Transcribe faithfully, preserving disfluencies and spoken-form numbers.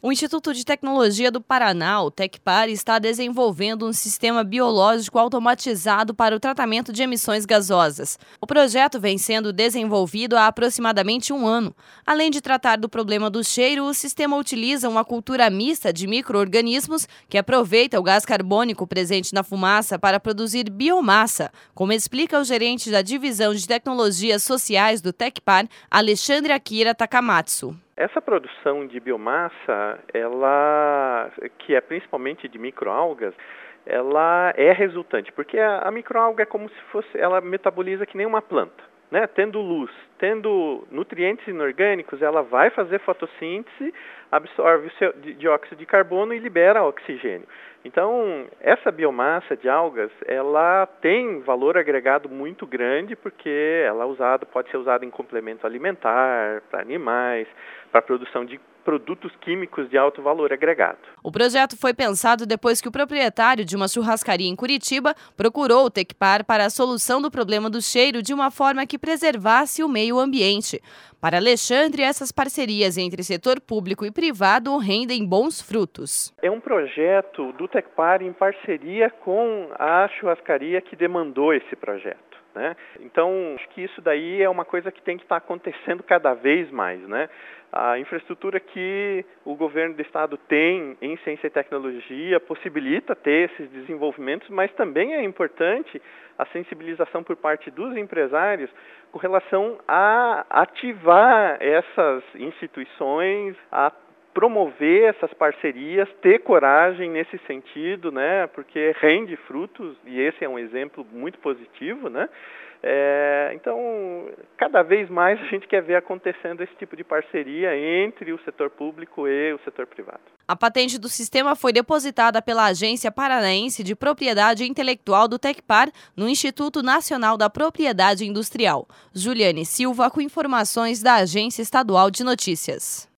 O Instituto de Tecnologia do Paraná, o Tecpar, está desenvolvendo um sistema biológico automatizado para o tratamento de emissões gasosas. O projeto vem sendo desenvolvido há aproximadamente um ano. Além de tratar do problema do cheiro, o sistema utiliza uma cultura mista de micro-organismos que aproveita o gás carbônico presente na fumaça para produzir biomassa, como explica o gerente da Divisão de Tecnologias Sociais do Tecpar, Alexandre Akira Takamatsu. Essa produção de biomassa, ela, que é principalmente de microalgas, ela é resultante, porque a, a microalga é como se fosse, ela metaboliza que nem uma planta, né? Tendo luz, tendo nutrientes inorgânicos, ela vai fazer fotossíntese, absorve o seu dióxido de carbono e libera oxigênio. Então, essa biomassa de algas, ela tem valor agregado muito grande, porque ela é usada, pode ser usada em complemento alimentar, para animais, para a produção de produtos químicos de alto valor agregado. O projeto foi pensado depois que o proprietário de uma churrascaria em Curitiba procurou o Tecpar para a solução do problema do cheiro de uma forma que preservasse o meio ambiente. Para Alexandre, essas parcerias entre setor público e privado rendem bons frutos. É um projeto do Tecpar em parceria com a churrascaria que demandou esse projeto. Né? Então, acho que isso daí é uma coisa que tem que estar acontecendo cada vez mais, né? A infraestrutura que o governo do estado tem em ciência e tecnologia possibilita ter esses desenvolvimentos, mas também é importante a sensibilização por parte dos empresários com relação a ativar essas instituições, a promover essas parcerias, ter coragem nesse sentido, né? Porque rende frutos, e esse é um exemplo muito positivo, né? É, então, cada vez mais a gente quer ver acontecendo esse tipo de parceria entre o setor público e o setor privado. A patente do sistema foi depositada pela Agência Paranaense de Propriedade Intelectual do Tecpar no Instituto Nacional da Propriedade Industrial. Juliane Silva, com informações da Agência Estadual de Notícias.